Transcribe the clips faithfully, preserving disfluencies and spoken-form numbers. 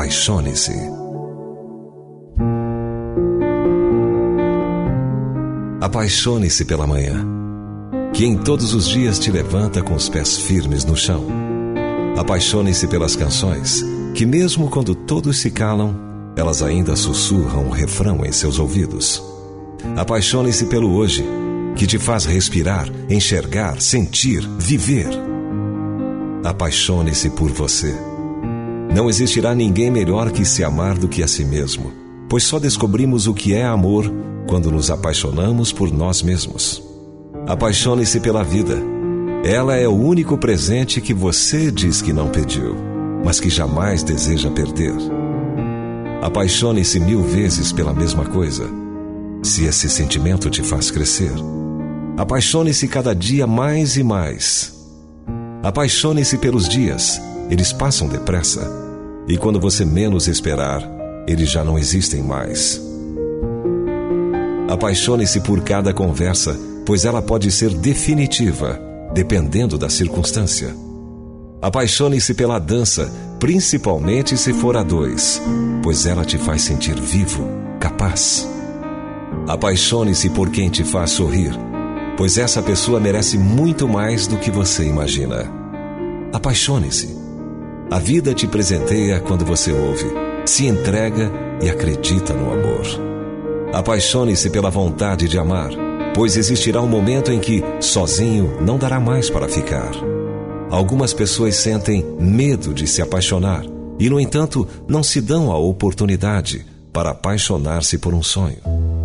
Apaixone-se. Apaixone-se pela manhã, que em todos os dias te levanta com os pés firmes no chão. Apaixone-se pelas canções, que mesmo quando todos se calam, elas ainda sussurram um refrão em seus ouvidos. Apaixone-se pelo hoje, que te faz respirar, enxergar, sentir, viver. Apaixone-se por você. Não existirá ninguém melhor que se amar do que a si mesmo, pois só descobrimos o que é amor quando nos apaixonamos por nós mesmos. Apaixone-se pela vida. Ela é o único presente que você diz que não pediu, mas que jamais deseja perder. Apaixone-se mil vezes pela mesma coisa, se esse sentimento te faz crescer. Apaixone-se cada dia mais e mais. Apaixone-se pelos dias, eles passam depressa, e quando você menos esperar, eles já não existem mais. Apaixone-se por cada conversa, pois ela pode ser definitiva, dependendo da circunstância. Apaixone-se pela dança, principalmente se for a dois, pois ela te faz sentir vivo, capaz. Apaixone-se por quem te faz sorrir, pois essa pessoa merece muito mais do que você imagina. Apaixone-se. A vida te presenteia quando você ouve, se entrega e acredita no amor. Apaixone-se pela vontade de amar, pois existirá um momento em que, sozinho, não dará mais para ficar. Algumas pessoas sentem medo de se apaixonar e, no entanto, não se dão a oportunidade para apaixonar-se por um sonho.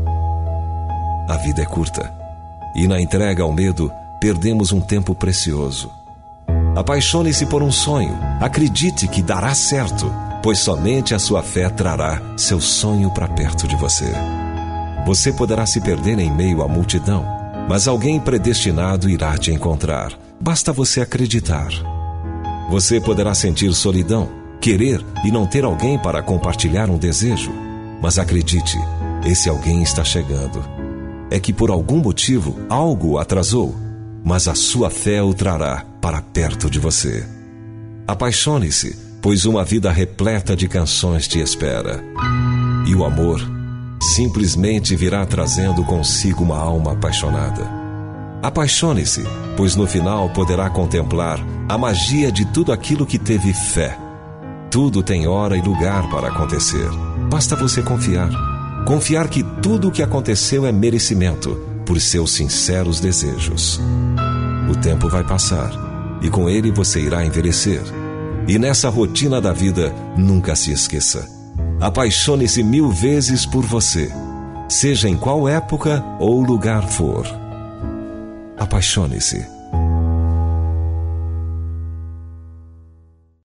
A vida é curta e, na entrega ao medo, perdemos um tempo precioso. Apaixone-se por um sonho, acredite que dará certo, pois somente a sua fé trará seu sonho para perto de você. Você poderá se perder em meio à multidão, mas alguém predestinado irá te encontrar. Basta você acreditar. Você poderá sentir solidão, querer e não ter alguém para compartilhar um desejo. Mas acredite, esse alguém está chegando. É que por algum motivo algo o atrasou, mas a sua fé o trará para perto de você. Apaixone-se, pois uma vida repleta de canções te espera. E o amor simplesmente virá trazendo consigo uma alma apaixonada. Apaixone-se, pois no final poderá contemplar a magia de tudo aquilo que teve fé. Tudo tem hora e lugar para acontecer. Basta você confiar. Confiar que tudo o que aconteceu é merecimento por seus sinceros desejos. O tempo vai passar e com ele você irá envelhecer. E nessa rotina da vida, nunca se esqueça. Apaixone-se mil vezes por você, seja em qual época ou lugar for. Apaixone-se.